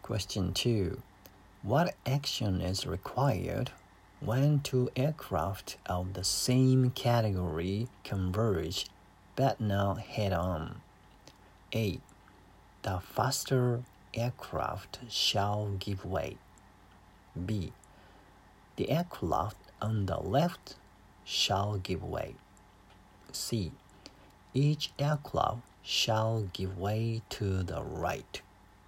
Question 2. What action is required when two aircraft of the same category converge but not head-on? A. The faster aircraft shall give way. B. The aircraft on the left shall give way. C. Each aircraft shall give way to the right.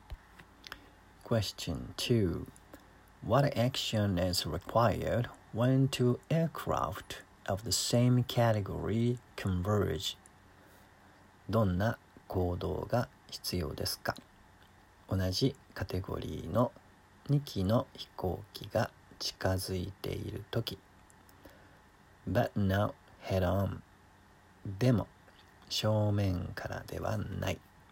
Question 2. What action is required when two aircraft of the same category converge? どんな行動が必要ですか？同じカテゴリーの2機の飛行機が近づいているとき。But not head on. でも正面からではない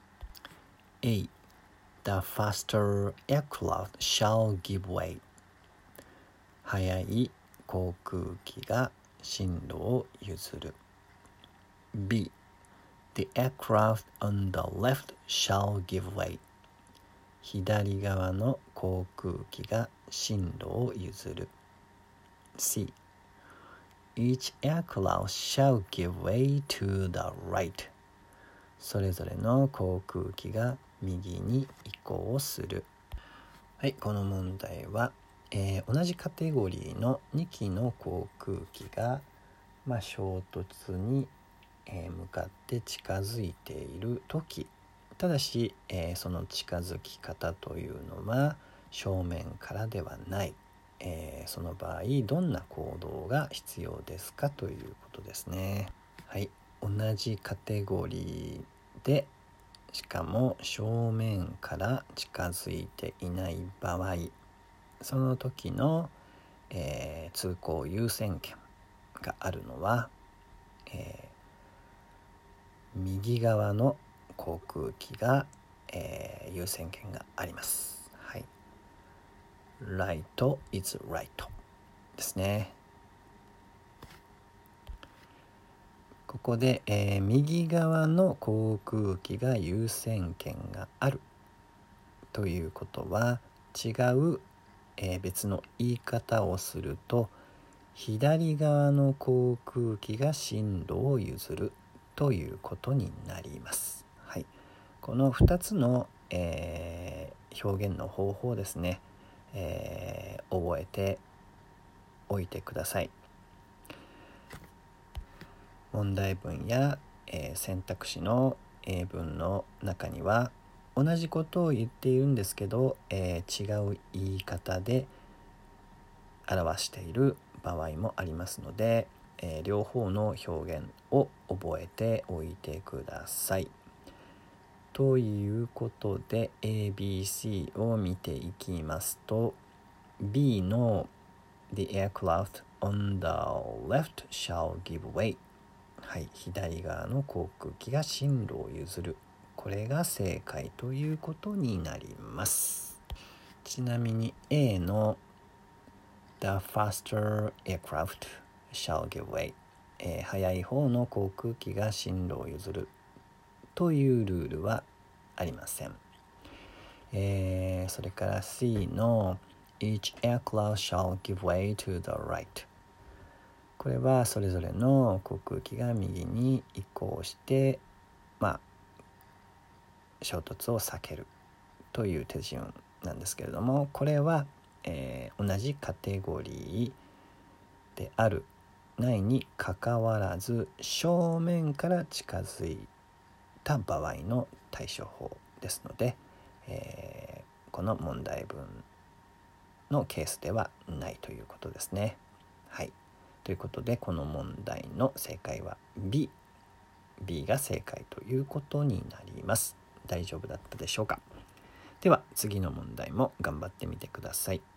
。A. The faster aircraft shall give way. 速い航空機が進路を譲る。B. The aircraft on the left shall give way. 左側の航空機が進路を譲る。C. Each aircraft shall give way to the right. それぞれの航空機が右に移行する。はい、この問題は、同じカテゴリーの2機の航空機が、衝突に、向かって近づいているとき、ただし、その近づき方というのは正面からではない、その場合どんな行動が必要ですかということですね。はい、同じカテゴリーでしかも正面から近づいていない場合、その時の、通行優先権があるのは、右側の航空機が、優先権があります。はい。Right is right ですね。ここで、右側の航空機が優先権があるということは違う、別の言い方をすると左側の航空機が進路を譲るということになります。はい、この2つの、表現の方法ですね、覚えておいてください。問題文や、選択肢の英文の中には同じことを言っているんですけど、違う言い方で表している場合もありますので、両方の表現を覚えておいてください。ということで ABC を見ていきますと、 B の The aircraft on the left shall give way、はい、左側の航空機が進路を譲る、これが正解ということになります。ちなみに A の The faster aircraft shall give way、速い方の航空機が進路を譲るというルールはありません。それから C の Each aircraft shall give way to the right、これはそれぞれの航空機が右に移行して、衝突を避けるという手順なんですけれども、これは、同じカテゴリーであるないにかかわらず正面から近づいた場合の対処法ですので、この問題文のケースではないということですね。はい。ということでこの問題の正解は B が正解ということになります。大丈夫だったでしょうか。では次の問題も頑張ってみてください。